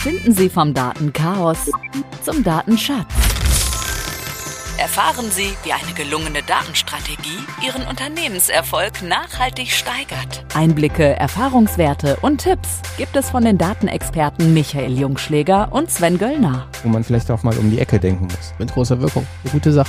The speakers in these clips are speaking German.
Finden Sie vom Datenchaos zum Datenschatz. Erfahren Sie, wie eine gelungene Datenstrategie Ihren Unternehmenserfolg nachhaltig steigert. Einblicke, Erfahrungswerte und Tipps gibt es von den Datenexperten Michael Jungschläger und Sven Göllner. Wo man vielleicht auch mal um die Ecke denken muss. Mit großer Wirkung. Eine gute Sache.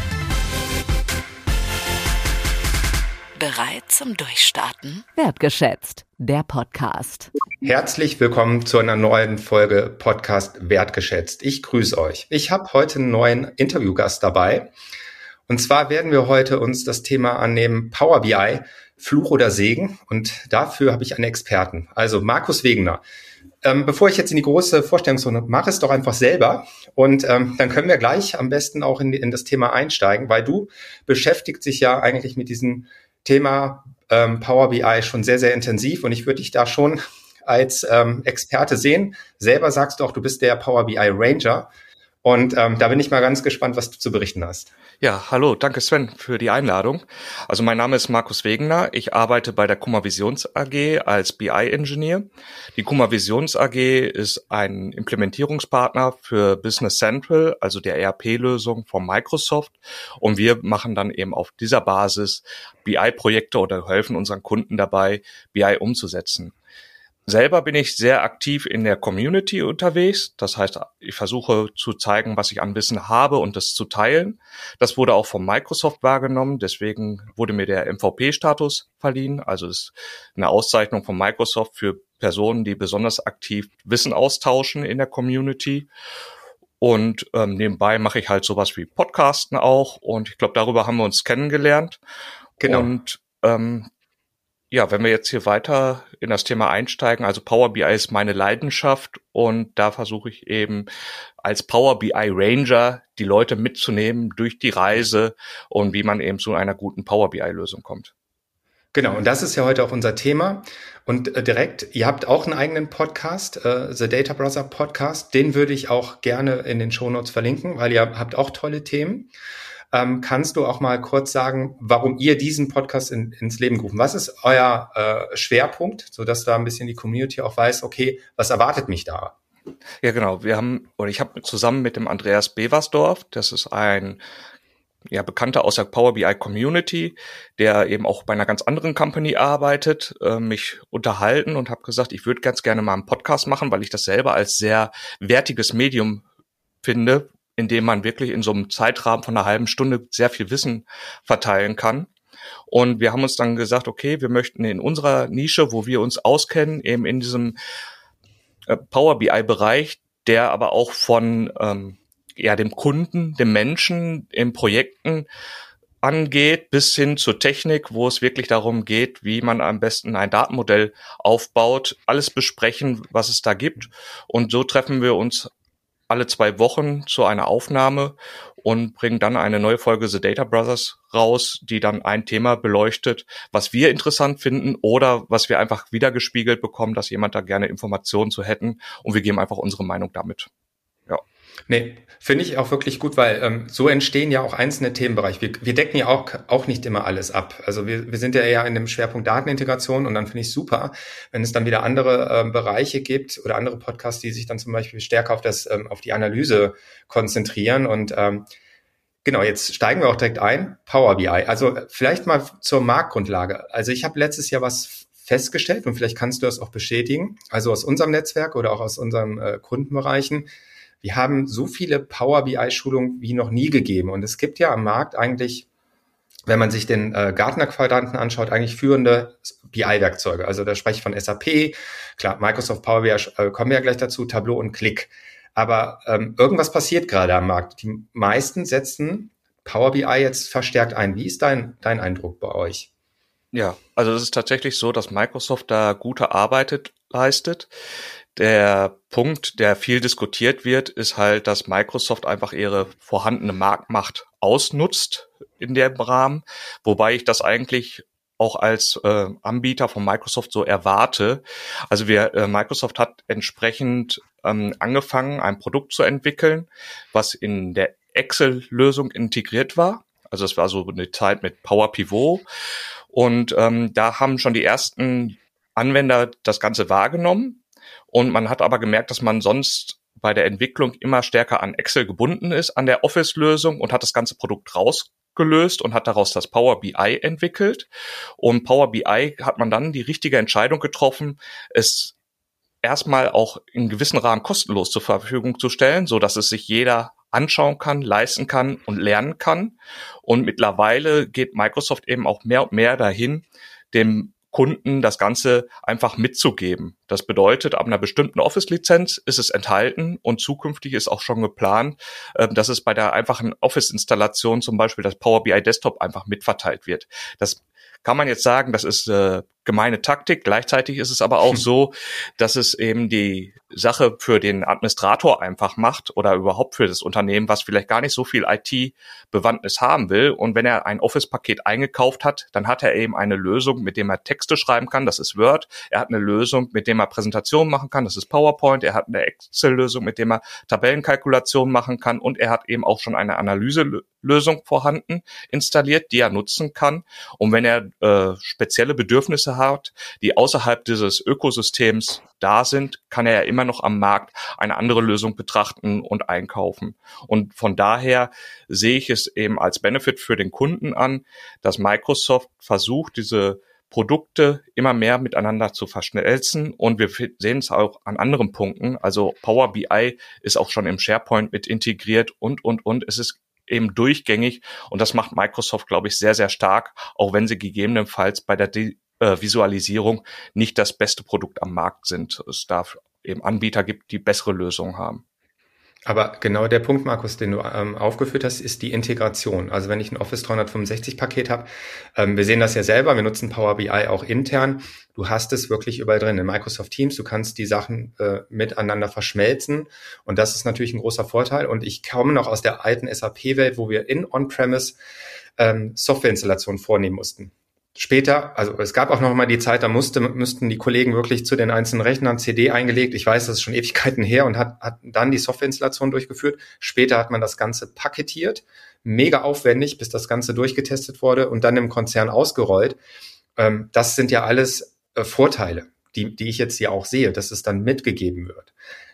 Bereit zum Durchstarten? Wertgeschätzt, der Podcast. Herzlich willkommen zu einer neuen Folge Podcast Wertgeschätzt. Ich grüße euch. Ich habe heute einen neuen Interviewgast dabei. Und zwar werden wir heute uns das Thema annehmen, Power BI, Fluch oder Segen. Und dafür habe ich einen Experten, also Markus Wegener. Bevor ich jetzt in die große Vorstellungsrunde mache, es doch einfach selber. Und dann können wir gleich am besten auch in das Thema einsteigen, weil du beschäftigst dich ja eigentlich mit diesem Thema Power BI schon sehr, sehr intensiv. Und ich würde dich da schon als Experte sehen. Selber sagst du auch, du bist der Power BI Ranger. Und da bin ich mal ganz gespannt, was du zu berichten hast. Ja, hallo, danke Sven für die Einladung. Also mein Name ist Markus Wegener. Ich arbeite bei der Kummer-Visions AG als BI-Ingenieur. Die Kummer-Visions AG ist ein Implementierungspartner für Business Central, also der ERP-Lösung von Microsoft. Und wir machen dann eben auf dieser Basis BI-Projekte oder helfen unseren Kunden dabei, BI umzusetzen. Selber bin ich sehr aktiv in der Community unterwegs. Das heißt, ich versuche zu zeigen, was ich an Wissen habe und das zu teilen. Das wurde auch von Microsoft wahrgenommen. Deswegen wurde mir der MVP-Status verliehen. Also das ist eine Auszeichnung von Microsoft für Personen, die besonders aktiv Wissen austauschen in der Community. Und nebenbei mache ich halt sowas wie Podcasten auch. Und ich glaube, darüber haben wir uns kennengelernt. Genau. Und ja, wenn wir jetzt hier weiter in das Thema einsteigen, also Power BI ist meine Leidenschaft und da versuche ich eben als Power BI Ranger die Leute mitzunehmen durch die Reise und wie man eben zu einer guten Power BI Lösung kommt. Genau, und das ist ja heute auch unser Thema. Und direkt, ihr habt auch einen eigenen Podcast, The Data Brother Podcast. Den würde ich auch gerne in den Shownotes verlinken, weil ihr habt auch tolle Themen. Kannst du auch mal kurz sagen, warum ihr diesen Podcast ins Leben gerufen? Was ist euer Schwerpunkt, sodass da ein bisschen die Community auch weiß, okay, was erwartet mich da? Ja, genau. Ich habe zusammen mit dem Andreas Beversdorf, das ist ein Bekannter aus der Power BI Community, der eben auch bei einer ganz anderen Company arbeitet, mich unterhalten und habe gesagt, ich würde ganz gerne mal einen Podcast machen, weil ich das selber als sehr wertiges Medium finde, in dem man wirklich in so einem Zeitrahmen von einer halben Stunde sehr viel Wissen verteilen kann. Und wir haben uns dann gesagt, okay, wir möchten in unserer Nische, wo wir uns auskennen, eben in diesem Power BI-Bereich, der aber auch von dem Kunden, dem Menschen in Projekten angeht, bis hin zur Technik, wo es wirklich darum geht, wie man am besten ein Datenmodell aufbaut, alles besprechen, was es da gibt. Und so treffen wir uns alle 2 Wochen zu einer Aufnahme und bringen dann eine neue Folge The Data Brothers raus, die dann ein Thema beleuchtet, was wir interessant finden oder was wir einfach wiedergespiegelt bekommen, dass jemand da gerne Informationen zu hätten und wir geben einfach unsere Meinung damit. Ja. Nee, finde ich auch wirklich gut, weil so entstehen ja auch einzelne Themenbereiche. Wir decken ja auch nicht immer alles ab. Also wir sind ja eher in dem Schwerpunkt Datenintegration und dann finde ich super, wenn es dann wieder andere Bereiche gibt oder andere Podcasts, die sich dann zum Beispiel stärker auf die Analyse konzentrieren. Und genau, jetzt steigen wir auch direkt ein. Power BI. Also vielleicht mal zur Marktgrundlage. Also ich habe letztes Jahr was festgestellt und vielleicht kannst du das auch bestätigen. Also aus unserem Netzwerk oder auch aus unseren Kundenbereichen. Wir haben so viele Power BI-Schulungen wie noch nie gegeben. Und es gibt ja am Markt eigentlich, wenn man sich den Gartner-Quadranten anschaut, eigentlich führende BI-Werkzeuge. Also da spreche ich von SAP, klar, Microsoft Power BI, kommen wir ja gleich dazu, Tableau und Qlik. Aber irgendwas passiert gerade am Markt. Die meisten setzen Power BI jetzt verstärkt ein. Wie ist dein Eindruck bei euch? Ja, also es ist tatsächlich so, dass Microsoft da gute Arbeit leistet. Der Punkt, der viel diskutiert wird, ist halt, dass Microsoft einfach ihre vorhandene Marktmacht ausnutzt in dem Rahmen, wobei ich das eigentlich auch als Anbieter von Microsoft so erwarte. Also Microsoft hat entsprechend angefangen, ein Produkt zu entwickeln, was in der Excel-Lösung integriert war. Also es war so eine Zeit mit Power Pivot und da haben schon die ersten Anwender das Ganze wahrgenommen. Und man hat aber gemerkt, dass man sonst bei der Entwicklung immer stärker an Excel gebunden ist, an der Office-Lösung, und hat das ganze Produkt rausgelöst und hat daraus das Power BI entwickelt. Und Power BI hat man dann die richtige Entscheidung getroffen, es erstmal auch in gewissen Rahmen kostenlos zur Verfügung zu stellen, so dass es sich jeder anschauen kann, leisten kann und lernen kann. Und mittlerweile geht Microsoft eben auch mehr und mehr dahin, dem Kunden das Ganze einfach mitzugeben. Das bedeutet, ab einer bestimmten Office-Lizenz ist es enthalten und zukünftig ist auch schon geplant, dass es bei der einfachen Office-Installation zum Beispiel das Power BI Desktop einfach mitverteilt wird. Das kann man jetzt sagen, das ist gemeine Taktik. Gleichzeitig ist es aber auch so, dass es eben die Sache für den Administrator einfach macht oder überhaupt für das Unternehmen, was vielleicht gar nicht so viel IT-Bewandtnis haben will. Und wenn er ein Office-Paket eingekauft hat, dann hat er eben eine Lösung, mit dem er Texte schreiben kann, das ist Word. Er hat eine Lösung, mit dem er Präsentationen machen kann, das ist PowerPoint. Er hat eine Excel-Lösung, mit dem er Tabellenkalkulationen machen kann. Und er hat eben auch schon eine Analyselösung vorhanden installiert, die er nutzen kann. Und wenn er spezielle Bedürfnisse hat, die außerhalb dieses Ökosystems da sind, kann er ja immer noch am Markt eine andere Lösung betrachten und einkaufen. Und von daher sehe ich es eben als Benefit für den Kunden an, dass Microsoft versucht, diese Produkte immer mehr miteinander zu verschmelzen, und wir sehen es auch an anderen Punkten. Also Power BI ist auch schon im SharePoint mit integriert und. Es ist eben durchgängig, und das macht Microsoft, glaube ich, sehr, sehr stark, auch wenn sie gegebenenfalls bei der Visualisierung nicht das beste Produkt am Markt sind. Es darf eben Anbieter gibt, die bessere Lösungen haben. Aber genau der Punkt, Markus, den du aufgeführt hast, ist die Integration. Also wenn ich ein Office 365-Paket habe, wir sehen das ja selber, wir nutzen Power BI auch intern. Du hast es wirklich überall drin in Microsoft Teams. Du kannst die Sachen miteinander verschmelzen, und das ist natürlich ein großer Vorteil. Und ich komme noch aus der alten SAP-Welt, wo wir in On-Premise Softwareinstallationen vornehmen mussten. Später, also es gab auch noch mal die Zeit, da müssten die Kollegen wirklich zu den einzelnen Rechnern CD eingelegt. Ich weiß, das ist schon Ewigkeiten her, und hat dann die Softwareinstallation durchgeführt. Später hat man das Ganze paketiert, mega aufwendig, bis das Ganze durchgetestet wurde und dann im Konzern ausgerollt. Das sind ja alles Vorteile, die ich jetzt hier auch sehe, dass es dann mitgegeben wird.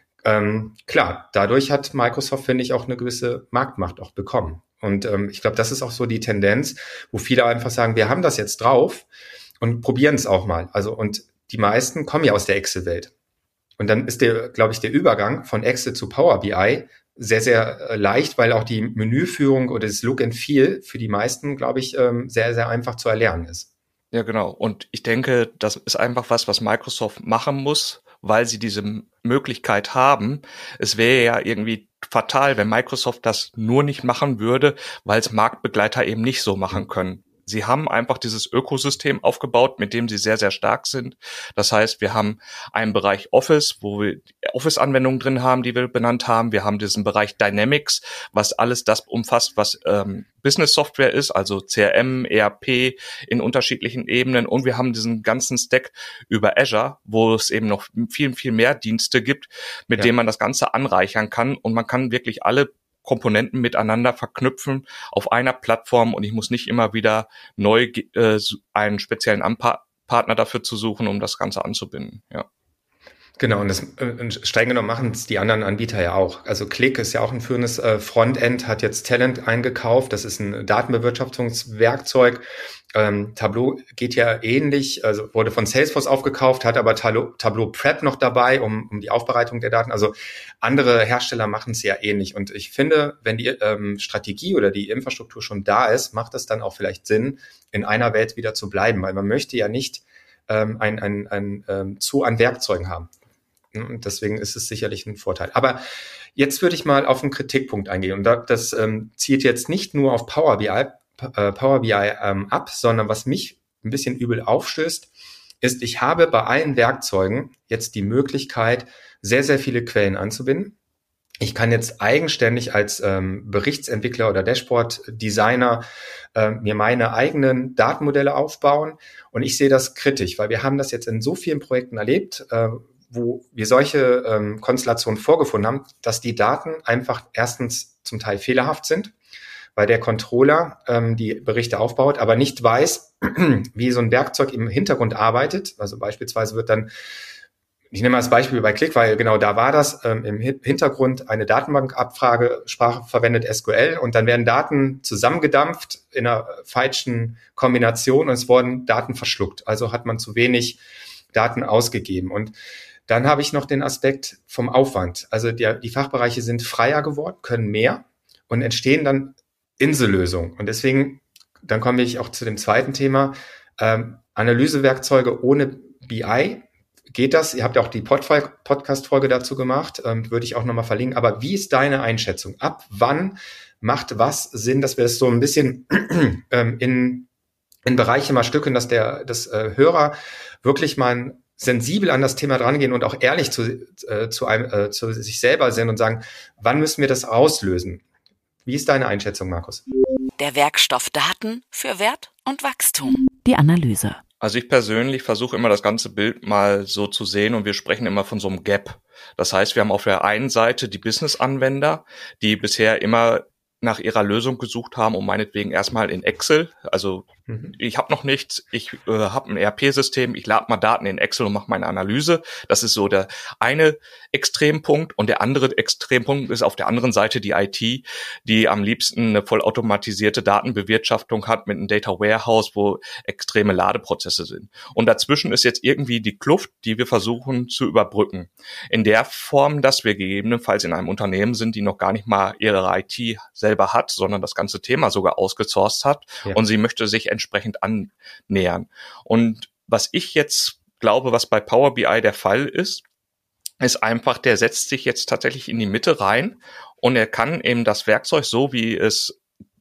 Klar, dadurch hat Microsoft, finde ich, auch eine gewisse Marktmacht auch bekommen. Und ich glaube, das ist auch so die Tendenz, wo viele einfach sagen, wir haben das jetzt drauf und probieren es auch mal. Also, und die meisten kommen ja aus der Excel-Welt. Und dann ist glaube ich, der Übergang von Excel zu Power BI sehr, sehr leicht, weil auch die Menüführung oder das Look and Feel für die meisten, glaube ich, sehr, sehr einfach zu erlernen ist. Ja, genau. Und ich denke, das ist einfach was Microsoft machen muss, weil sie diese Möglichkeit haben. Es wäre ja irgendwie fatal, wenn Microsoft das nur nicht machen würde, weil es Marktbegleiter eben nicht so machen können. Sie haben einfach dieses Ökosystem aufgebaut, mit dem sie sehr, sehr stark sind. Das heißt, wir haben einen Bereich Office, wo wir Office-Anwendungen drin haben, die wir benannt haben. Wir haben diesen Bereich Dynamics, was alles das umfasst, was Business-Software ist, also CRM, ERP in unterschiedlichen Ebenen. Und wir haben diesen ganzen Stack über Azure, wo es eben noch viel, viel mehr Dienste gibt, mit denen man das Ganze anreichern kann. Und man kann wirklich alle Komponenten miteinander verknüpfen auf einer Plattform, und ich muss nicht immer wieder neu einen speziellen Partner dafür zu suchen, um das Ganze anzubinden. Ja. Genau, und das streng genommen machen es die anderen Anbieter ja auch. Also Qlik ist ja auch ein führendes Frontend, hat jetzt Talent eingekauft, das ist ein Datenbewirtschaftungswerkzeug. Tableau geht ja ähnlich, also wurde von Salesforce aufgekauft, hat aber Tableau Prep noch dabei, um die Aufbereitung der Daten. Also andere Hersteller machen es ja ähnlich. Und ich finde, wenn die Strategie oder die Infrastruktur schon da ist, macht es dann auch vielleicht Sinn, in einer Welt wieder zu bleiben, weil man möchte ja nicht ein Zoo an Werkzeugen haben. Und deswegen ist es sicherlich ein Vorteil. Aber jetzt würde ich mal auf einen Kritikpunkt eingehen. Und das zielt jetzt nicht nur auf Power BI ab, sondern was mich ein bisschen übel aufstößt, ist, ich habe bei allen Werkzeugen jetzt die Möglichkeit, sehr, sehr viele Quellen anzubinden. Ich kann jetzt eigenständig als Berichtsentwickler oder Dashboard-Designer mir meine eigenen Datenmodelle aufbauen. Und ich sehe das kritisch, weil wir haben das jetzt in so vielen Projekten erlebt, wo wir solche Konstellationen vorgefunden haben, dass die Daten einfach erstens zum Teil fehlerhaft sind, weil der Controller die Berichte aufbaut, aber nicht weiß, wie so ein Werkzeug im Hintergrund arbeitet. Also beispielsweise wird dann ich nehme mal das Beispiel bei Qlik, weil genau da war das im Hintergrund eine Datenbankabfragesprache verwendet, SQL, und dann werden Daten zusammengedampft in einer falschen Kombination und es wurden Daten verschluckt. Also hat man zu wenig Daten ausgegeben. Und dann habe ich noch den Aspekt vom Aufwand. Also die Fachbereiche sind freier geworden, können mehr und entstehen dann Insellösungen. Und deswegen, dann komme ich auch zu dem zweiten Thema, Analysewerkzeuge ohne BI. Geht das? Ihr habt ja auch die Podcast-Folge dazu gemacht, würde ich auch nochmal verlinken. Aber wie ist deine Einschätzung? Ab wann macht was Sinn, dass wir das so ein bisschen in Bereiche mal stücken, dass das Hörer wirklich mal sensibel an das Thema drangehen und auch ehrlich zu sich selber sind und sagen, wann müssen wir das auslösen? Wie ist deine Einschätzung, Markus? Der Werkstoff Daten für Wert und Wachstum. Die Analyse. Also ich persönlich versuche immer das ganze Bild mal so zu sehen und wir sprechen immer von so einem Gap. Das heißt, wir haben auf der einen Seite die Business-Anwender, die bisher immer nach ihrer Lösung gesucht haben und meinetwegen erstmal in Excel. Also ich habe noch nichts, ich habe ein ERP-System, ich lade mal Daten in Excel und mache meine Analyse. Das ist so der eine Extrempunkt. Und der andere Extrempunkt ist auf der anderen Seite die IT, die am liebsten eine vollautomatisierte Datenbewirtschaftung hat mit einem Data Warehouse, wo extreme Ladeprozesse sind. Und dazwischen ist jetzt irgendwie die Kluft, die wir versuchen zu überbrücken. In der Form, dass wir gegebenenfalls in einem Unternehmen sind, die noch gar nicht mal ihre IT selber hat, sondern das ganze Thema sogar ausgesourced hat, ja. Und sie möchte sich entsprechend annähern. Und was ich jetzt glaube, was bei Power BI der Fall ist einfach, der setzt sich jetzt tatsächlich in die Mitte rein und er kann eben das Werkzeug, so wie es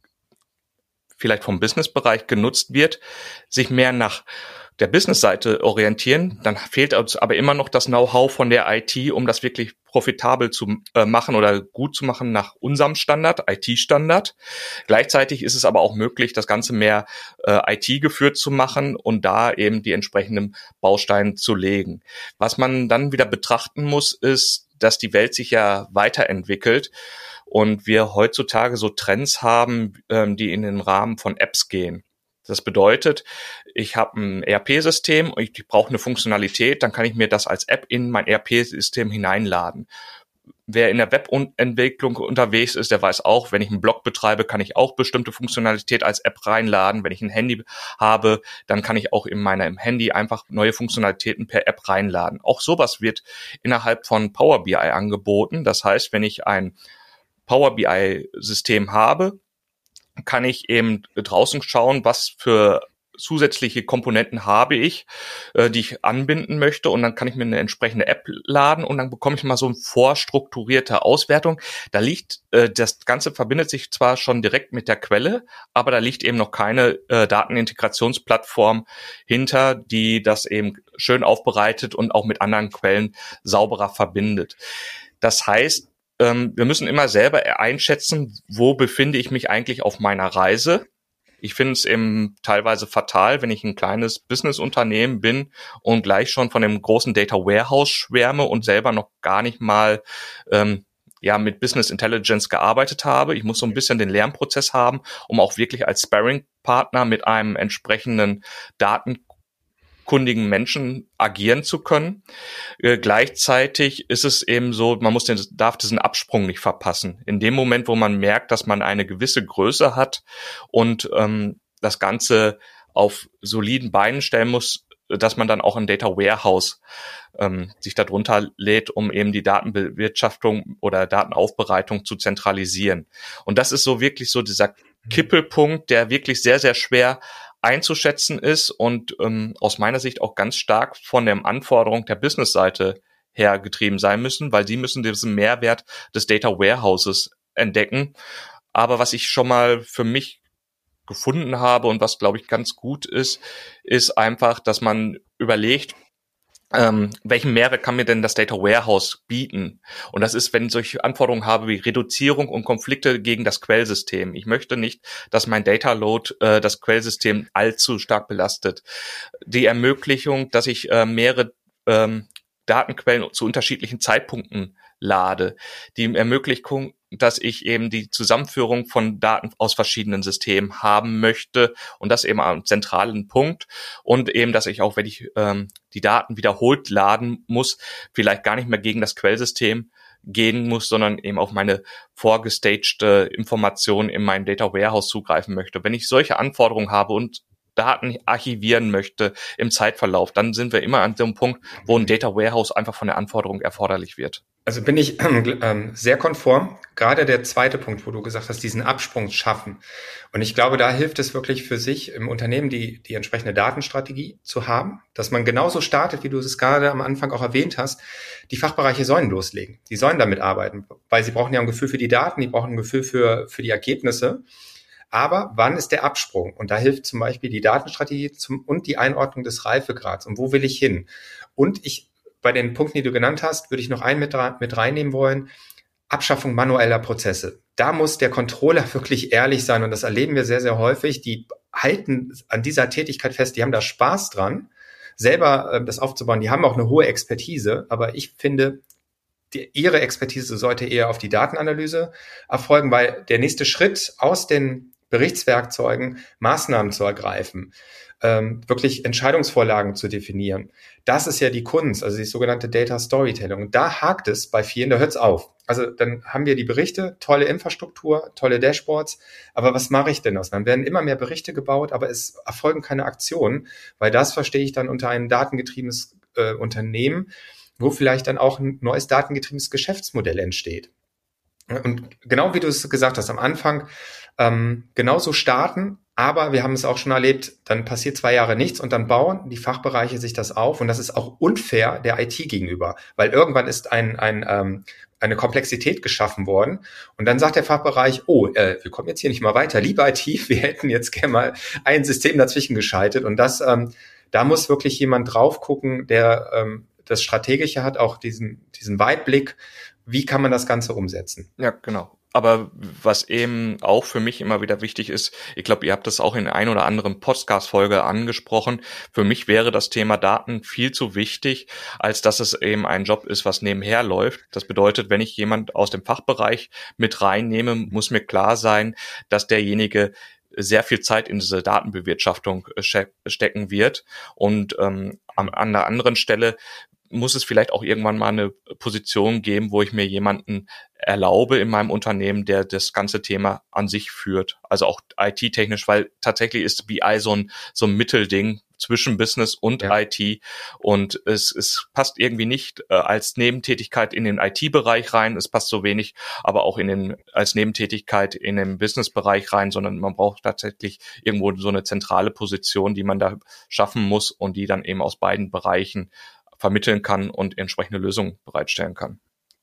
vielleicht vom Businessbereich genutzt wird, sich mehr nach der Businessseite orientieren. Dann fehlt uns aber immer noch das Know-how von der IT, um das wirklich profitabel zu machen oder gut zu machen nach unserem Standard, IT-Standard. Gleichzeitig ist es aber auch möglich, das Ganze mehr IT-geführt zu machen und da eben die entsprechenden Bausteine zu legen. Was man dann wieder betrachten muss, ist, dass die Welt sich ja weiterentwickelt und wir heutzutage so Trends haben, die in den Rahmen von Apps gehen. Das bedeutet, ich habe ein ERP-System und ich brauche eine Funktionalität, dann kann ich mir das als App in mein ERP-System hineinladen. Wer in der Webentwicklung unterwegs ist, der weiß auch, wenn ich einen Blog betreibe, kann ich auch bestimmte Funktionalität als App reinladen. Wenn ich ein Handy habe, dann kann ich auch in meinem Handy einfach neue Funktionalitäten per App reinladen. Auch sowas wird innerhalb von Power BI angeboten. Das heißt, wenn ich ein Power BI-System habe, kann ich eben draußen schauen, was für zusätzliche Komponenten habe ich, die ich anbinden möchte, und dann kann ich mir eine entsprechende App laden und dann bekomme ich mal so eine vorstrukturierte Auswertung. Da liegt, das Ganze verbindet sich zwar schon direkt mit der Quelle, aber da liegt eben noch keine Datenintegrationsplattform hinter, die das eben schön aufbereitet und auch mit anderen Quellen sauberer verbindet. Das heißt, wir müssen immer selber einschätzen, wo befinde ich mich eigentlich auf meiner Reise. Ich finde es eben teilweise fatal, wenn ich ein kleines Businessunternehmen bin und gleich schon von dem großen Data Warehouse schwärme und selber noch gar nicht mal mit Business Intelligence gearbeitet habe. Ich muss so ein bisschen den Lernprozess haben, um auch wirklich als Sparring-Partner mit einem entsprechenden datenkundigen Menschen agieren zu können. Gleichzeitig ist es eben so, man darf diesen Absprung nicht verpassen. In dem Moment, wo man merkt, dass man eine gewisse Größe hat und das Ganze auf soliden Beinen stellen muss, dass man dann auch ein Data Warehouse sich darunter lädt, um eben die Datenbewirtschaftung oder Datenaufbereitung zu zentralisieren. Und das ist so wirklich so dieser Kippelpunkt, der wirklich sehr, sehr schwer einzuschätzen ist und aus meiner Sicht auch ganz stark von der Anforderung der Business-Seite her getrieben sein müssen, weil sie müssen diesen Mehrwert des Data Warehouses entdecken. Aber was ich schon mal für mich gefunden habe und was, glaube ich, ganz gut ist einfach, dass man überlegt, welchen Mehrwert kann mir denn das Data Warehouse bieten? Und das ist, wenn ich solche Anforderungen habe wie Reduzierung und Konflikte gegen das Quellsystem. Ich möchte nicht, dass mein Data Load das Quellsystem allzu stark belastet. Die Ermöglichung, dass ich mehrere Datenquellen zu unterschiedlichen Zeitpunkten lade. Die Ermöglichung, dass ich eben die Zusammenführung von Daten aus verschiedenen Systemen haben möchte und das eben am zentralen Punkt und eben, dass ich auch, wenn ich die Daten wiederholt laden muss, vielleicht gar nicht mehr gegen das Quellsystem gehen muss, sondern eben auf meine vorgestagte Information in mein Data Warehouse zugreifen möchte. Wenn ich solche Anforderungen habe und Daten archivieren möchte im Zeitverlauf, dann sind wir immer an dem Punkt, wo ein Data Warehouse einfach von der Anforderung erforderlich wird. Also bin ich sehr konform. Gerade der zweite Punkt, wo du gesagt hast, diesen Absprung schaffen. Und ich glaube, da hilft es wirklich für sich im Unternehmen, die entsprechende Datenstrategie zu haben, dass man genauso startet, wie du es gerade am Anfang auch erwähnt hast. Die Fachbereiche sollen loslegen. Die sollen damit arbeiten, weil sie brauchen ja ein Gefühl für die Daten, die brauchen ein Gefühl für die Ergebnisse. Aber wann ist der Absprung? Und da hilft zum Beispiel die Datenstrategie und die Einordnung des Reifegrads. Und wo will ich hin? Und bei den Punkten, die du genannt hast, würde ich noch einen mit reinnehmen wollen. Abschaffung manueller Prozesse. Da muss der Controller wirklich ehrlich sein. Und das erleben wir sehr, sehr häufig. Die halten an dieser Tätigkeit fest. Die haben da Spaß dran, selber das aufzubauen. Die haben auch eine hohe Expertise. Aber ich finde, ihre Expertise sollte eher auf die Datenanalyse erfolgen, weil der nächste Schritt aus den Berichtswerkzeugen Maßnahmen zu ergreifen, wirklich Entscheidungsvorlagen zu definieren. Das ist ja die Kunst, also die sogenannte Data Storytelling. Und da hakt es bei vielen, da hört es auf. Also dann haben wir die Berichte, tolle Infrastruktur, tolle Dashboards, aber was mache ich denn aus? Dann werden immer mehr Berichte gebaut, aber es erfolgen keine Aktionen, weil das verstehe ich dann unter ein datengetriebenes Unternehmen, wo vielleicht dann auch ein neues datengetriebenes Geschäftsmodell entsteht. Und genau wie du es gesagt hast, am Anfang genauso starten, aber wir haben es auch schon erlebt, dann passiert 2 Jahre nichts und dann bauen die Fachbereiche sich das auf und das ist auch unfair der IT gegenüber, weil irgendwann ist eine Komplexität geschaffen worden und dann sagt der Fachbereich, wir kommen jetzt hier nicht mal weiter, liebe IT, wir hätten jetzt gerne mal ein System dazwischen geschaltet und da muss wirklich jemand drauf gucken, der das Strategische hat, auch diesen Weitblick, wie kann man das Ganze umsetzen? Ja, genau. Aber was eben auch für mich immer wieder wichtig ist, ich glaube, ihr habt das auch in der ein oder anderen Podcast-Folge angesprochen, für mich wäre das Thema Daten viel zu wichtig, als dass es eben ein Job ist, was nebenher läuft. Das bedeutet, wenn ich jemand aus dem Fachbereich mit reinnehme, muss mir klar sein, dass derjenige sehr viel Zeit in diese Datenbewirtschaftung stecken wird. Und an der anderen Stelle muss es vielleicht auch irgendwann mal eine Position geben, wo ich mir jemanden erlaube in meinem Unternehmen, der das ganze Thema an sich führt. Also auch IT-technisch, weil tatsächlich ist BI so ein Mittelding zwischen Business und IT und es passt irgendwie nicht als Nebentätigkeit in den IT-Bereich rein, es passt so wenig, aber auch als Nebentätigkeit in den Business-Bereich rein, sondern man braucht tatsächlich irgendwo so eine zentrale Position, die man da schaffen muss und die dann eben aus beiden Bereichen vermitteln kann und entsprechende Lösungen bereitstellen kann.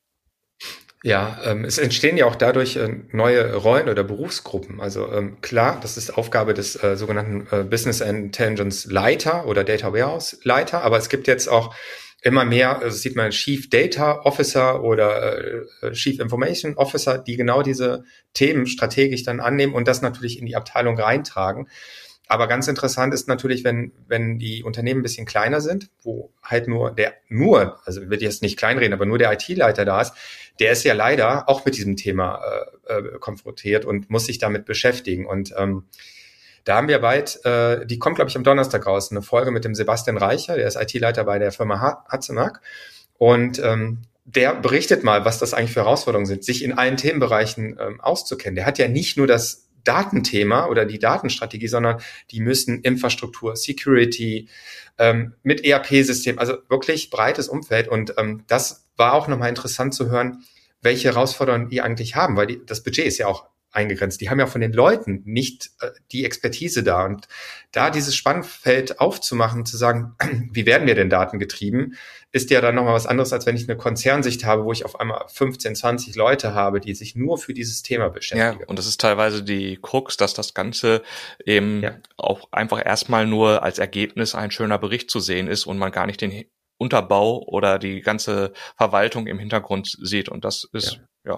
Ja, es entstehen ja auch dadurch neue Rollen oder Berufsgruppen. Also klar, das ist Aufgabe des sogenannten Business Intelligence Leiter oder Data Warehouse Leiter, aber es gibt jetzt auch immer mehr, also sieht man Chief Data Officer oder Chief Information Officer, die genau diese Themen strategisch dann annehmen und das natürlich in die Abteilung reintragen. Aber ganz interessant ist natürlich, wenn die Unternehmen ein bisschen kleiner sind, wo halt also will ich jetzt nicht kleinreden, aber nur der IT-Leiter da ist, der ist ja leider auch mit diesem Thema konfrontiert und muss sich damit beschäftigen. Und da haben wir bald, die kommt, glaube ich, am Donnerstag raus, eine Folge mit dem Sebastian Reicher, der ist IT-Leiter bei der Firma Hatzenack. Und der berichtet mal, was das eigentlich für Herausforderungen sind, sich in allen Themenbereichen auszukennen. Der hat ja nicht nur das Datenthema oder die Datenstrategie, sondern die müssen Infrastruktur, Security, mit ERP-System, also wirklich breites Umfeld. Und das war auch nochmal interessant zu hören, welche Herausforderungen die eigentlich haben, weil das Budget ist ja auch eingegrenzt. Die haben ja von den Leuten nicht die Expertise da. Und da dieses Spannfeld aufzumachen, zu sagen, wie werden wir denn datengetrieben, ist ja dann nochmal was anderes, als wenn ich eine Konzernsicht habe, wo ich auf einmal 15, 20 Leute habe, die sich nur für dieses Thema beschäftigen. Ja, und das ist teilweise die Krux, dass das Ganze eben auch einfach erstmal nur als Ergebnis ein schöner Bericht zu sehen ist und man gar nicht den Unterbau oder die ganze Verwaltung im Hintergrund sieht. Und das ist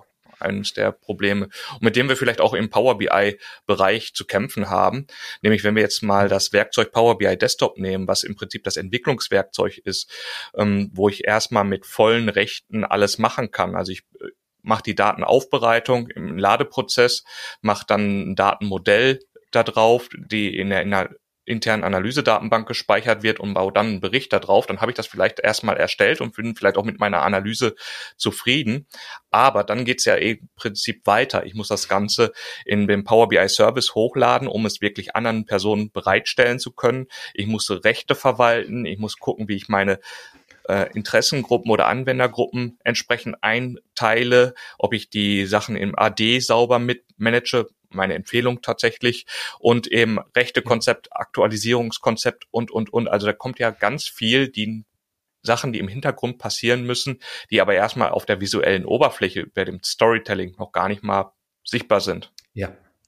eines der Probleme, und mit dem wir vielleicht auch im Power BI-Bereich zu kämpfen haben. Nämlich, wenn wir jetzt mal das Werkzeug Power BI Desktop nehmen, was im Prinzip das Entwicklungswerkzeug ist, wo ich erstmal mit vollen Rechten alles machen kann. Also ich mache die Datenaufbereitung im Ladeprozess, mache dann ein Datenmodell da drauf, die in der internen Analysedatenbank gespeichert wird, und baue dann einen Bericht da drauf. Dann habe ich das vielleicht erstmal erstellt und bin vielleicht auch mit meiner Analyse zufrieden. Aber dann geht's ja im Prinzip weiter. Ich muss das Ganze in dem Power BI Service hochladen, um es wirklich anderen Personen bereitstellen zu können. Ich muss Rechte verwalten. Ich muss gucken, wie ich meine Interessengruppen oder Anwendergruppen entsprechend einteile, ob ich die Sachen im AD sauber mitmanage, meine Empfehlung tatsächlich, und eben Rechtekonzept, Aktualisierungskonzept und. Also da kommt ja ganz viel, die Sachen, die im Hintergrund passieren müssen, die aber erstmal auf der visuellen Oberfläche bei dem Storytelling noch gar nicht mal sichtbar sind. Ja.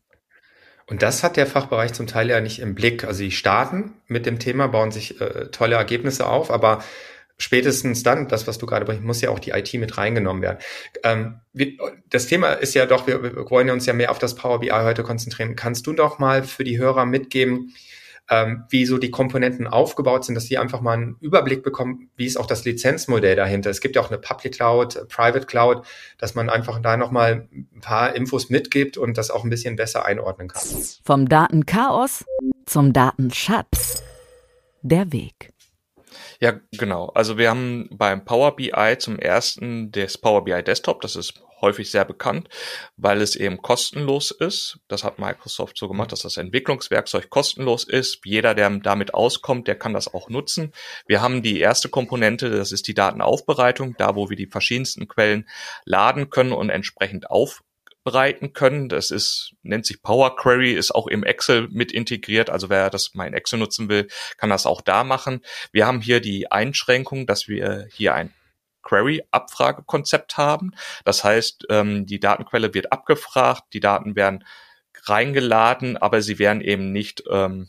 Und das hat der Fachbereich zum Teil ja nicht im Blick. Also die starten mit dem Thema, bauen sich tolle Ergebnisse auf, aber spätestens dann, das, was du gerade bringst, muss ja auch die IT mit reingenommen werden. Das Thema ist ja doch, wir wollen uns ja mehr auf das Power BI heute konzentrieren. Kannst du doch mal für die Hörer mitgeben, wie so die Komponenten aufgebaut sind, dass die einfach mal einen Überblick bekommen, wie ist auch das Lizenzmodell dahinter. Es gibt ja auch eine Public Cloud, Private Cloud, dass man einfach da nochmal ein paar Infos mitgibt und das auch ein bisschen besser einordnen kann. Vom Datenchaos zum Datenschatz. Der Weg. Ja, genau. Also wir haben beim Power BI zum ersten das Power BI Desktop. Das ist häufig sehr bekannt, weil es eben kostenlos ist. Das hat Microsoft so gemacht, dass das Entwicklungswerkzeug kostenlos ist. Jeder, der damit auskommt, der kann das auch nutzen. Wir haben die erste Komponente, das ist die Datenaufbereitung, da wo wir die verschiedensten Quellen laden können und entsprechend aufbereiten können. Das nennt sich Power Query, ist auch im Excel mit integriert. Also wer das mal in Excel nutzen will, kann das auch da machen. Wir haben hier die Einschränkung, dass wir hier ein Query-Abfragekonzept haben. Das heißt, die Datenquelle wird abgefragt, die Daten werden reingeladen, aber sie werden eben nicht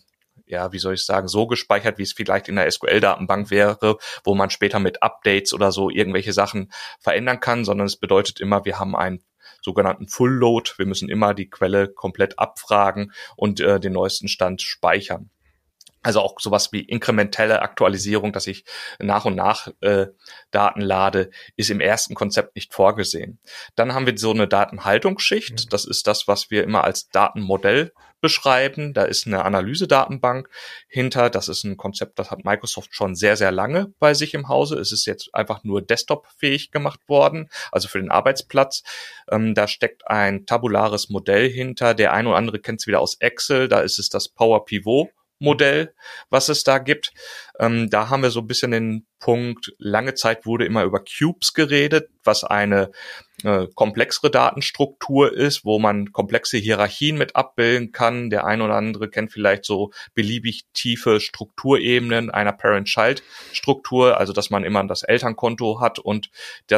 so gespeichert, wie es vielleicht in der SQL-Datenbank wäre, wo man später mit Updates oder so irgendwelche Sachen verändern kann, sondern es bedeutet immer, wir haben einen sogenannten Full Load. Wir müssen immer die Quelle komplett abfragen und den neuesten Stand speichern. Also auch sowas wie inkrementelle Aktualisierung, dass ich nach und nach Daten lade, ist im ersten Konzept nicht vorgesehen. Dann haben wir so eine Datenhaltungsschicht. Das ist das, was wir immer als Datenmodell beschreiben. Da ist eine Analysedatenbank hinter. Das ist ein Konzept, das hat Microsoft schon sehr, sehr lange bei sich im Hause. Es ist jetzt einfach nur desktop-fähig gemacht worden, also für den Arbeitsplatz. Da steckt ein tabulares Modell hinter. Der eine oder andere kennt es wieder aus Excel. Da ist es das Power Pivot Modell, was es da gibt. Da haben wir so ein bisschen den Punkt, lange Zeit wurde immer über Cubes geredet, was eine komplexere Datenstruktur ist, wo man komplexe Hierarchien mit abbilden kann. Der eine oder andere kennt vielleicht so beliebig tiefe Strukturebenen einer Parent-Child-Struktur, also dass man immer das Elternkonto hat und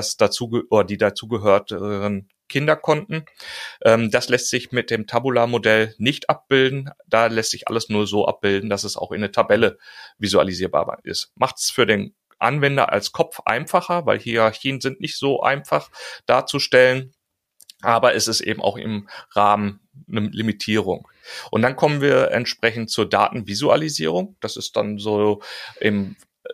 die dazugehörenden Kinderkonten. Das lässt sich mit dem Tabular-Modell nicht abbilden. Da lässt sich alles nur so abbilden, dass es auch in eine Tabelle visualisierbar ist. Macht es für den Anwender als Kopf einfacher, weil Hierarchien sind nicht so einfach darzustellen, aber es ist eben auch im Rahmen eine Limitierung. Und dann kommen wir entsprechend zur Datenvisualisierung. Das ist dann so im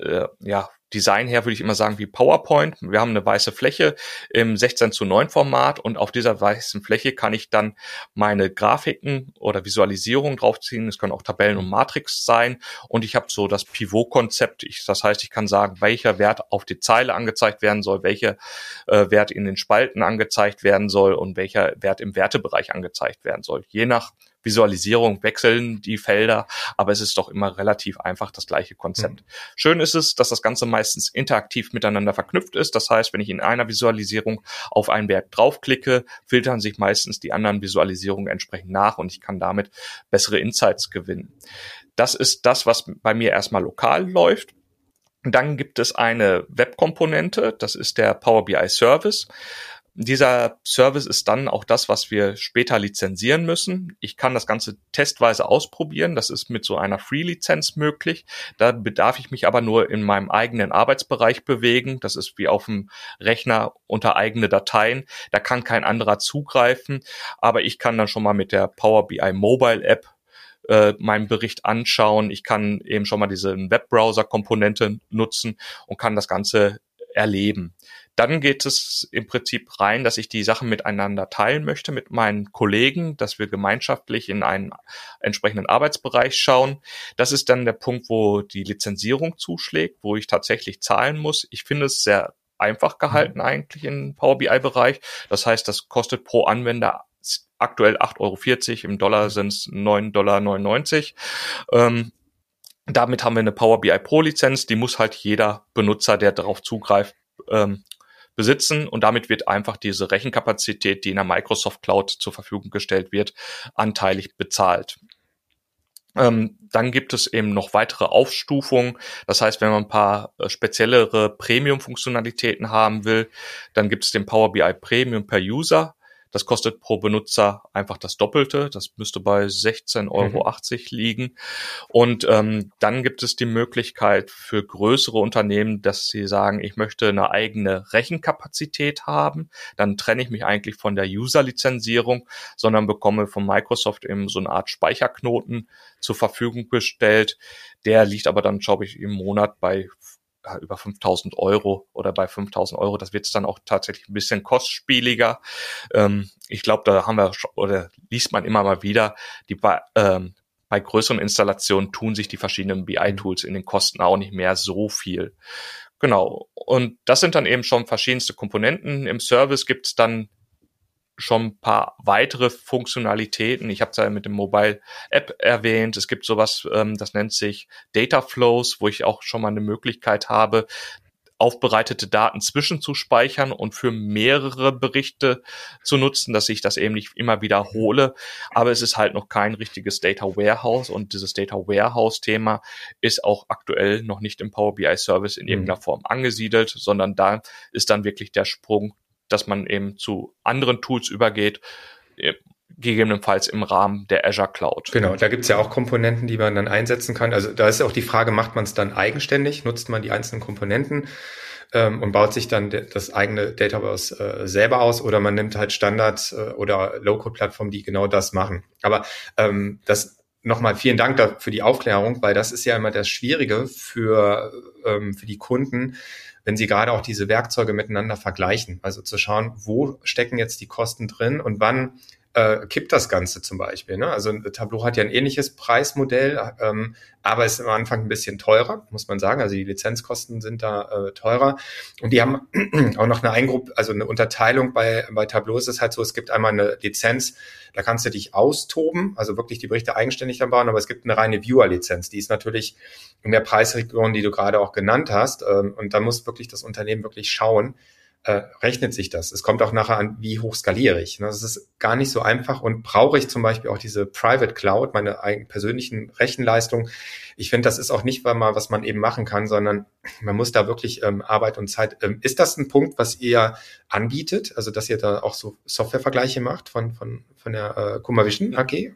Design her würde ich immer sagen wie PowerPoint. Wir haben eine weiße Fläche im 16:9 Format und auf dieser weißen Fläche kann ich dann meine Grafiken oder Visualisierungen draufziehen. Es können auch Tabellen und Matrix sein und ich habe so das Pivot-Konzept. Das heißt, ich kann sagen, welcher Wert auf die Zeile angezeigt werden soll, welcher Wert in den Spalten angezeigt werden soll und welcher Wert im Wertebereich angezeigt werden soll. Je nach Visualisierung wechseln die Felder, aber es ist doch immer relativ einfach das gleiche Konzept. Schön ist es, dass das Ganze meistens interaktiv miteinander verknüpft ist. Das heißt, wenn ich in einer Visualisierung auf einen Wert draufklicke, filtern sich meistens die anderen Visualisierungen entsprechend nach und ich kann damit bessere Insights gewinnen. Das ist das, was bei mir erstmal lokal läuft. Dann gibt es eine Webkomponente, das ist der Power BI Service. Dieser Service ist dann auch das, was wir später lizenzieren müssen. Ich kann das Ganze testweise ausprobieren. Das ist mit so einer Free-Lizenz möglich. Da bedarf ich mich aber nur in meinem eigenen Arbeitsbereich bewegen. Das ist wie auf dem Rechner unter eigene Dateien. Da kann kein anderer zugreifen. Aber ich kann dann schon mal mit der Power BI Mobile App meinen Bericht anschauen. Ich kann eben schon mal diese Webbrowser-Komponente nutzen und kann das Ganze erleben. Dann geht es im Prinzip rein, dass ich die Sachen miteinander teilen möchte mit meinen Kollegen, dass wir gemeinschaftlich in einen entsprechenden Arbeitsbereich schauen. Das ist dann der Punkt, wo die Lizenzierung zuschlägt, wo ich tatsächlich zahlen muss. Ich finde es sehr einfach gehalten eigentlich im Power BI-Bereich. Das heißt, das kostet pro Anwender aktuell 8,40 €, im Dollar sind es 9,99 $. Damit haben wir eine Power BI Pro Lizenz, die muss halt jeder Benutzer, der darauf zugreift, besitzen, und damit wird einfach diese Rechenkapazität, die in der Microsoft Cloud zur Verfügung gestellt wird, anteilig bezahlt. Dann gibt es eben noch weitere Aufstufungen. Das heißt, wenn man ein paar speziellere Premium-Funktionalitäten haben will, dann gibt es den Power BI Premium per User. Das kostet pro Benutzer einfach das Doppelte. Das müsste bei 16,80 € liegen. Und dann gibt es die Möglichkeit für größere Unternehmen, dass sie sagen, ich möchte eine eigene Rechenkapazität haben. Dann trenne ich mich eigentlich von der User-Lizenzierung, sondern bekomme von Microsoft eben so eine Art Speicherknoten zur Verfügung gestellt. Der liegt aber dann, glaube ich, im Monat bei über 5.000 € oder bei 5.000 €. Das wird es dann auch tatsächlich ein bisschen kostspieliger. Ich glaube, da haben wir, oder liest man immer mal wieder, bei größeren Installationen tun sich die verschiedenen BI-Tools in den Kosten auch nicht mehr so viel. Genau. Und das sind dann eben schon verschiedenste Komponenten. Im Service gibt es dann schon ein paar weitere Funktionalitäten. Ich habe es ja mit dem Mobile App erwähnt. Es gibt sowas, das nennt sich Data Flows, wo ich auch schon mal eine Möglichkeit habe, aufbereitete Daten zwischenzuspeichern und für mehrere Berichte zu nutzen, dass ich das eben nicht immer wiederhole. Aber es ist halt noch kein richtiges Data Warehouse, und dieses Data Warehouse-Thema ist auch aktuell noch nicht im Power BI Service in irgendeiner Form angesiedelt, sondern da ist dann wirklich der Sprung, dass man eben zu anderen Tools übergeht, gegebenenfalls im Rahmen der Azure Cloud. Genau, da gibt's ja auch Komponenten, die man dann einsetzen kann. Also da ist auch die Frage, macht man es dann eigenständig, nutzt man die einzelnen Komponenten und baut sich dann das eigene Dataverse selber aus, oder man nimmt halt Standard- oder Low-Code-Plattformen, die genau das machen. Aber das nochmal vielen Dank für die Aufklärung, weil das ist ja immer das Schwierige für die Kunden, wenn sie gerade auch diese Werkzeuge miteinander vergleichen. Also zu schauen, wo stecken jetzt die Kosten drin und wann kippt das Ganze zum Beispiel. Ne? Also Tableau hat ja ein ähnliches Preismodell, aber ist am Anfang ein bisschen teurer, muss man sagen. Also die Lizenzkosten sind da teurer. Und die haben auch noch eine Unterteilung bei Tableau ist es halt so, es gibt einmal eine Lizenz, da kannst du dich austoben, also wirklich die Berichte eigenständig dann bauen, aber es gibt eine reine Viewer-Lizenz, die ist natürlich in der Preisregion, die du gerade auch genannt hast. Und da muss wirklich das Unternehmen wirklich schauen, rechnet sich das. Es kommt auch nachher an, wie hoch skaliere ich. Das ist gar nicht so einfach, und brauche ich zum Beispiel auch diese Private Cloud, meine eigenen persönlichen Rechenleistungen. Ich finde, das ist auch nicht mal, was man eben machen kann, sondern man muss da wirklich Arbeit und Zeit. Ist das ein Punkt, was ihr anbietet? Also, dass ihr da auch so Softwarevergleiche macht von der Kumavision AG?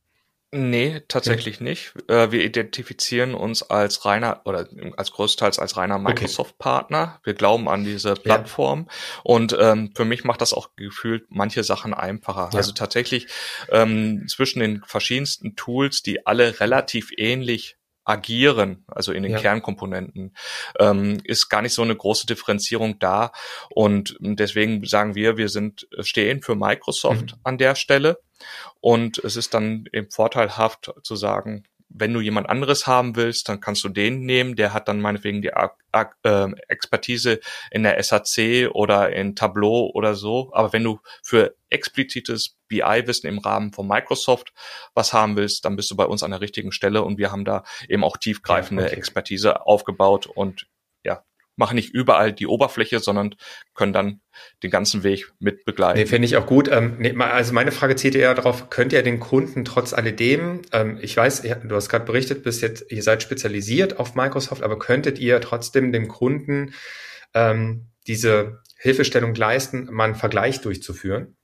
Nee, tatsächlich nicht. Wir identifizieren uns als reiner oder als größtenteils als reiner Microsoft-Partner. Wir glauben an diese Plattform, und für mich macht das auch gefühlt manche Sachen einfacher. Ja. Also tatsächlich zwischen den verschiedensten Tools, die alle relativ ähnlich agieren, also in den Kernkomponenten, ist gar nicht so eine große Differenzierung da, und deswegen sagen wir stehen für Microsoft an der Stelle, und es ist dann eben vorteilhaft zu sagen, wenn du jemand anderes haben willst, dann kannst du den nehmen, der hat dann meinetwegen die Expertise in der SAC oder in Tableau oder so. Aber wenn du für explizites BI-Wissen im Rahmen von Microsoft was haben willst, dann bist du bei uns an der richtigen Stelle, und wir haben da eben auch tiefgreifende Expertise aufgebaut und machen nicht überall die Oberfläche, sondern können dann den ganzen Weg mit begleiten. Nee, finde ich auch gut. Also meine Frage zielt eher darauf, könnt ihr den Kunden trotz alledem, ich weiß, du hast gerade berichtet, ihr seid spezialisiert auf Microsoft, aber könntet ihr trotzdem dem Kunden diese Hilfestellung leisten, mal einen Vergleich durchzuführen?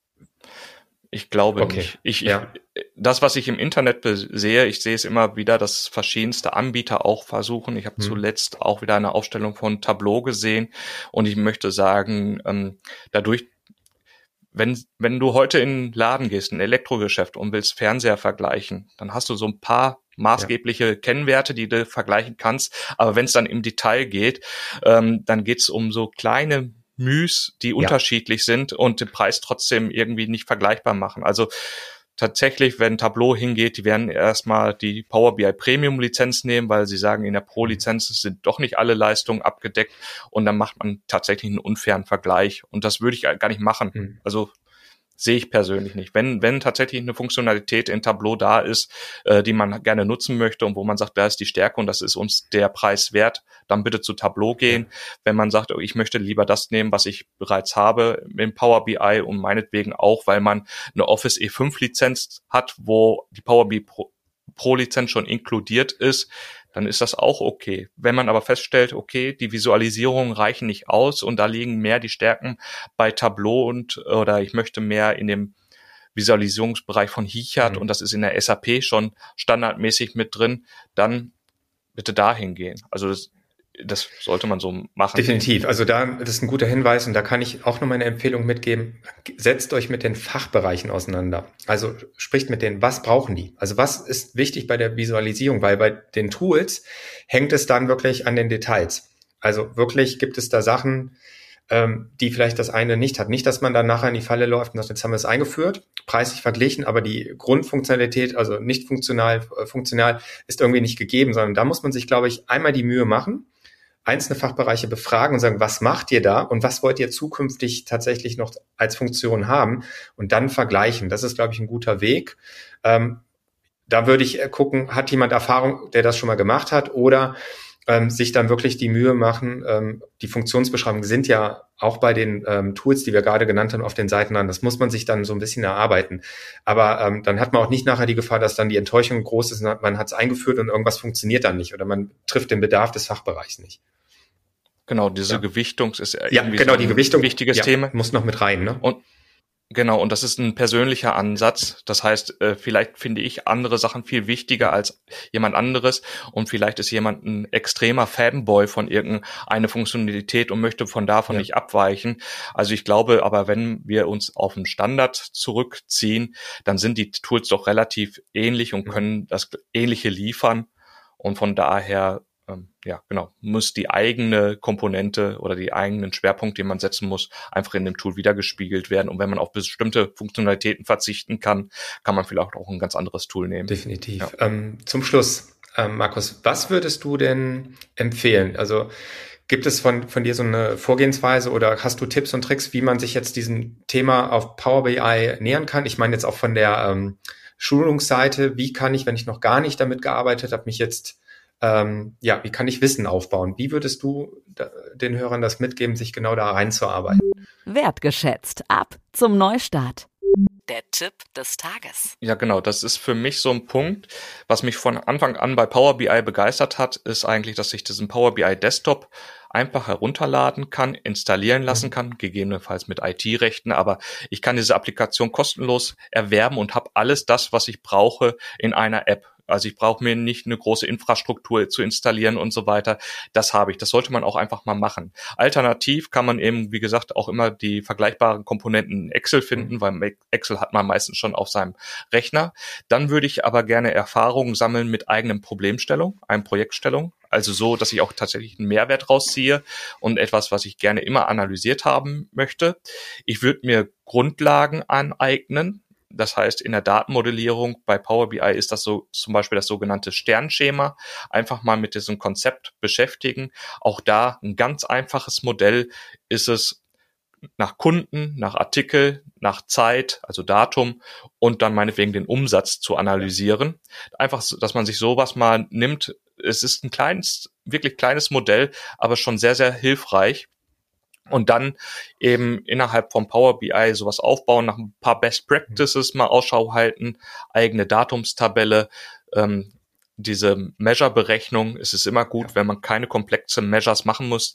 Ich glaube nicht. Das, was ich im Internet sehe, ich sehe es immer wieder, dass verschiedenste Anbieter auch versuchen. Ich habe zuletzt auch wieder eine Aufstellung von Tableau gesehen und ich möchte sagen, dadurch, wenn du heute in den Laden gehst, ein Elektrogeschäft und willst Fernseher vergleichen, dann hast du so ein paar maßgebliche Kennwerte, die du vergleichen kannst. Aber wenn es dann im Detail geht, dann geht es um so kleine Müs, die unterschiedlich sind und den Preis trotzdem irgendwie nicht vergleichbar machen. Also tatsächlich, wenn Tableau hingeht, die werden erstmal die Power BI Premium Lizenz nehmen, weil sie sagen, in der Pro Lizenz sind doch nicht alle Leistungen abgedeckt und dann macht man tatsächlich einen unfairen Vergleich und das würde ich gar nicht machen. Also sehe ich persönlich nicht. Wenn tatsächlich eine Funktionalität in Tableau da ist, die man gerne nutzen möchte und wo man sagt, da ist die Stärke und das ist uns der Preis wert, dann bitte zu Tableau gehen. Wenn man sagt, ich möchte lieber das nehmen, was ich bereits habe im Power BI und meinetwegen auch, weil man eine Office E5 Lizenz hat, wo die Power BI Pro Lizenz schon inkludiert ist, dann ist das auch okay. Wenn man aber feststellt, okay, die Visualisierungen reichen nicht aus und da liegen mehr die Stärken bei Tableau oder ich möchte mehr in dem Visualisierungsbereich von Hichard und das ist in der SAP schon standardmäßig mit drin, dann bitte dahin gehen. Also das sollte man so machen. Definitiv. Also das ist ein guter Hinweis und da kann ich auch noch mal eine Empfehlung mitgeben. Setzt euch mit den Fachbereichen auseinander. Also spricht mit denen, was brauchen die? Also was ist wichtig bei der Visualisierung? Weil bei den Tools hängt es dann wirklich an den Details. Also wirklich gibt es da Sachen, die vielleicht das eine nicht hat. Nicht, dass man dann nachher in die Falle läuft und sagt, jetzt haben wir es eingeführt, preislich verglichen, aber die Grundfunktionalität, also nicht funktional ist irgendwie nicht gegeben, sondern da muss man sich, glaube ich, einmal die Mühe machen, einzelne Fachbereiche befragen und sagen, was macht ihr da und was wollt ihr zukünftig tatsächlich noch als Funktion haben und dann vergleichen. Das ist, glaube ich, ein guter Weg. Da würde ich gucken, hat jemand Erfahrung, der das schon mal gemacht hat oder sich dann wirklich die Mühe machen. Die Funktionsbeschreibungen sind ja auch bei den Tools, die wir gerade genannt haben, auf den Seiten an. Das muss man sich dann so ein bisschen erarbeiten. Aber dann hat man auch nicht nachher die Gefahr, dass dann die Enttäuschung groß ist und man hat es eingeführt und irgendwas funktioniert dann nicht oder man trifft den Bedarf des Fachbereichs nicht. Genau, diese Gewichtung ist irgendwie genau, die Gewichtung, ein wichtiges Thema. Muss noch mit rein, ne? Und das ist ein persönlicher Ansatz. Das heißt, vielleicht finde ich andere Sachen viel wichtiger als jemand anderes und vielleicht ist jemand ein extremer Fanboy von irgendeiner Funktionalität und möchte davon nicht abweichen. Also ich glaube, aber wenn wir uns auf einen Standard zurückziehen, dann sind die Tools doch relativ ähnlich und können das Ähnliche liefern und von daher muss die eigene Komponente oder die eigenen Schwerpunkte, die man setzen muss, einfach in dem Tool wiedergespiegelt werden. Und wenn man auf bestimmte Funktionalitäten verzichten kann, kann man vielleicht auch ein ganz anderes Tool nehmen. Definitiv. Ja. Zum Schluss, Markus, was würdest du denn empfehlen? Also gibt es von dir so eine Vorgehensweise oder hast du Tipps und Tricks, wie man sich jetzt diesem Thema auf Power BI nähern kann? Ich meine jetzt auch von der Schulungsseite, wie kann ich, wenn ich noch gar nicht damit gearbeitet habe, mich jetzt wie kann ich Wissen aufbauen? Wie würdest du den Hörern das mitgeben, sich genau da reinzuarbeiten? Wertgeschätzt. Ab zum Neustart. Der Tipp des Tages. Ja, genau. Das ist für mich so ein Punkt, was mich von Anfang an bei Power BI begeistert hat, ist eigentlich, dass ich diesen Power BI Desktop einfach herunterladen kann, installieren lassen kann, gegebenenfalls mit IT-Rechten, aber ich kann diese Applikation kostenlos erwerben und habe alles das, was ich brauche in einer App. Also ich brauche mir nicht eine große Infrastruktur zu installieren und so weiter. Das habe ich. Das sollte man auch einfach mal machen. Alternativ kann man eben, wie gesagt, auch immer die vergleichbaren Komponenten in Excel finden, weil Excel hat man meistens schon auf seinem Rechner. Dann würde ich aber gerne Erfahrungen sammeln mit eigenen Problemstellung, einem Projektstellung. Also so, dass ich auch tatsächlich einen Mehrwert rausziehe und etwas, was ich gerne immer analysiert haben möchte. Ich würde mir Grundlagen aneignen. Das heißt, in der Datenmodellierung bei Power BI ist das so zum Beispiel das sogenannte Sternschema. Einfach mal mit diesem Konzept beschäftigen. Auch da ein ganz einfaches Modell ist es nach Kunden, nach Artikel, nach Zeit, also Datum und dann meinetwegen den Umsatz zu analysieren. Einfach, dass man sich sowas mal nimmt. Es ist ein wirklich kleines Modell, aber schon sehr, sehr hilfreich. Und dann eben innerhalb vom Power BI sowas aufbauen, nach ein paar Best Practices mal Ausschau halten, eigene Datumstabelle, diese Measure-Berechnung. Es ist immer gut, wenn man keine komplexen Measures machen muss,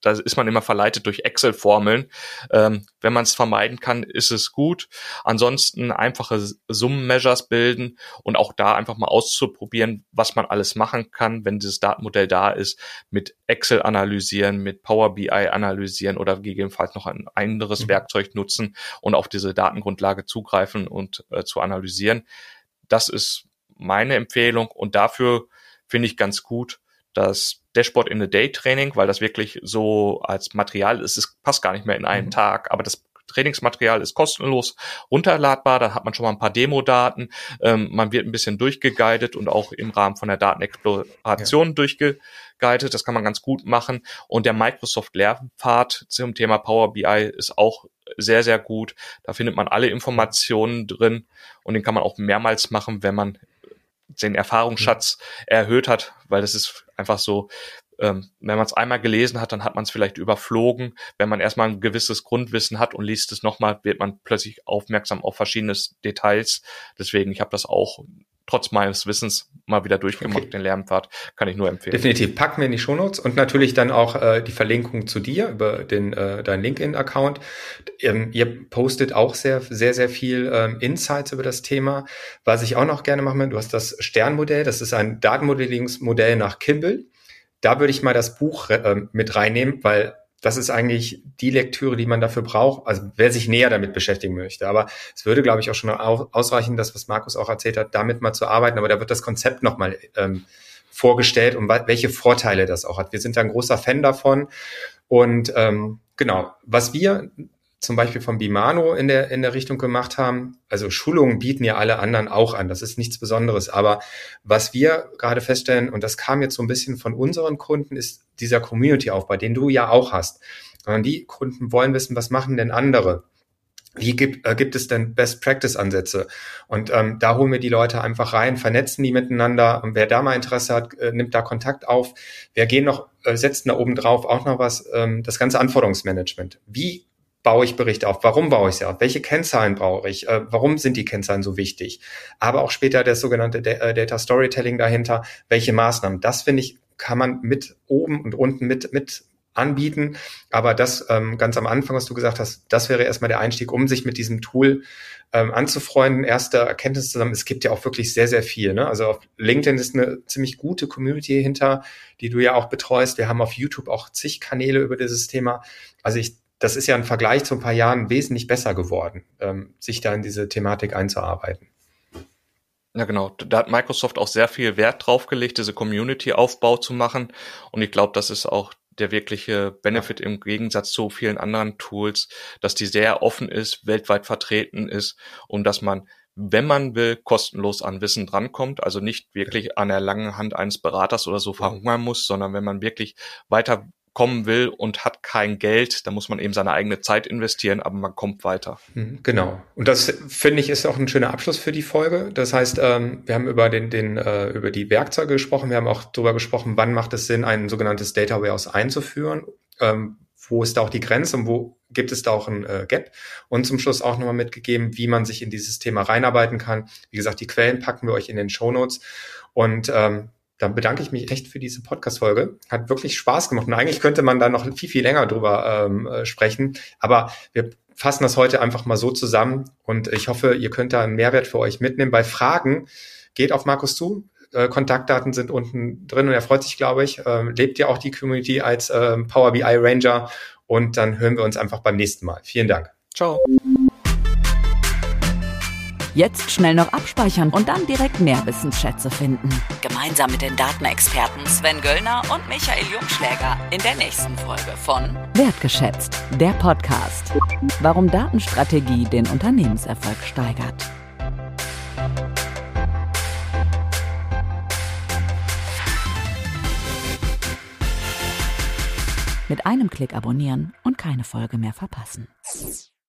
da ist man immer verleitet durch Excel-Formeln. Wenn man es vermeiden kann, ist es gut. Ansonsten einfache Summen-Measures bilden und auch da einfach mal auszuprobieren, was man alles machen kann, wenn dieses Datenmodell da ist, mit Excel analysieren, mit Power BI analysieren oder gegebenenfalls noch ein anderes Werkzeug nutzen und auf diese Datengrundlage zugreifen und zu analysieren. Das ist meine Empfehlung und dafür finde ich ganz gut das Dashboard in a Day Training, weil das wirklich so als Material ist, es passt gar nicht mehr in einen Tag, aber das Trainingsmaterial ist kostenlos runterladbar, da hat man schon mal ein paar Demo-Daten, man wird ein bisschen durchgeguidet und auch im Rahmen von der Datenexploration durchgeguidet, das kann man ganz gut machen und der Microsoft Lernpfad zum Thema Power BI ist auch sehr, sehr gut, da findet man alle Informationen drin und den kann man auch mehrmals machen, wenn man den Erfahrungsschatz erhöht hat, weil das ist einfach so, wenn man es einmal gelesen hat, dann hat man es vielleicht überflogen. Wenn man erstmal ein gewisses Grundwissen hat und liest es nochmal, wird man plötzlich aufmerksam auf verschiedene Details. Deswegen, ich habe das auch trotz meines Wissens mal wieder durchgemacht, den Lernpfad, kann ich nur empfehlen. Definitiv, packen wir in die Shownotes und natürlich dann auch die Verlinkung zu dir über deinen LinkedIn-Account. Ihr postet auch sehr, sehr, sehr viel Insights über das Thema. Was ich auch noch gerne mache, du hast das Sternmodell, das ist ein Datenmodellierungsmodell nach Kimball. Da würde ich mal das Buch mit reinnehmen, weil das ist eigentlich die Lektüre, die man dafür braucht, also wer sich näher damit beschäftigen möchte. Aber es würde, glaube ich, auch schon ausreichen, das, was Markus auch erzählt hat, damit mal zu arbeiten. Aber da wird das Konzept nochmal vorgestellt und welche Vorteile das auch hat. Wir sind da ein großer Fan davon. Und genau, was wir zum Beispiel von Bimano in der Richtung gemacht haben, also Schulungen bieten ja alle anderen auch an, das ist nichts Besonderes, aber was wir gerade feststellen, und das kam jetzt so ein bisschen von unseren Kunden, ist dieser Community-Aufbau, den du ja auch hast. Und die Kunden wollen wissen, was machen denn andere? Wie gibt es denn Best-Practice-Ansätze? Und da holen wir die Leute einfach rein, vernetzen die miteinander. Und wer da mal Interesse hat, nimmt da Kontakt auf. Wir gehen noch, setzen da oben drauf auch noch was, das ganze Anforderungsmanagement. Wie baue ich Berichte auf? Warum baue ich sie auf? Welche Kennzahlen brauche ich? Warum sind die Kennzahlen so wichtig? Aber auch später das sogenannte Data Storytelling dahinter. Welche Maßnahmen? Das, finde ich, kann man mit oben und unten mit anbieten. Aber das ganz am Anfang, was du gesagt hast, das wäre erstmal der Einstieg, um sich mit diesem Tool anzufreunden. Erste Erkenntnis zusammen, es gibt ja auch wirklich sehr, sehr viel. Ne? Also auf LinkedIn ist eine ziemlich gute Community hinter, die du ja auch betreust. Wir haben auf YouTube auch zig Kanäle über dieses Thema. Also das ist ja im Vergleich zu ein paar Jahren wesentlich besser geworden, sich da in diese Thematik einzuarbeiten. Ja, genau. Da hat Microsoft auch sehr viel Wert drauf gelegt, diese Community-Aufbau zu machen. Und ich glaube, das ist auch der wirkliche Benefit im Gegensatz zu vielen anderen Tools, dass die sehr offen ist, weltweit vertreten ist und dass man, wenn man will, kostenlos an Wissen drankommt, also nicht wirklich an der langen Hand eines Beraters oder so verhungern muss, sondern wenn man wirklich weiterkommen will und hat kein Geld, dann muss man eben seine eigene Zeit investieren, aber man kommt weiter. Genau. Und das, finde ich, ist auch ein schöner Abschluss für die Folge. Das heißt, wir haben über über die Werkzeuge gesprochen. Wir haben auch darüber gesprochen, wann macht es Sinn, ein sogenanntes Data Warehouse einzuführen. Wo ist da auch die Grenze und wo gibt es da auch ein Gap? Und zum Schluss auch nochmal mitgegeben, wie man sich in dieses Thema reinarbeiten kann. Wie gesagt, die Quellen packen wir euch in den Shownotes. Und dann bedanke ich mich echt für diese Podcast-Folge. Hat wirklich Spaß gemacht. Und eigentlich könnte man da noch viel, viel länger drüber sprechen. Aber wir fassen das heute einfach mal so zusammen. Und ich hoffe, ihr könnt da einen Mehrwert für euch mitnehmen. Bei Fragen geht auf Markus zu. Kontaktdaten sind unten drin und er freut sich, glaube ich. Lebt ja auch die Community als Power BI Ranger. Und dann hören wir uns einfach beim nächsten Mal. Vielen Dank. Ciao. Jetzt schnell noch abspeichern und dann direkt mehr Wissensschätze finden. Gemeinsam mit den Datenexperten Sven Göllner und Michael Jungschläger in der nächsten Folge von Wertgeschätzt, der Podcast. Warum Datenstrategie den Unternehmenserfolg steigert. Mit einem Klick abonnieren und keine Folge mehr verpassen.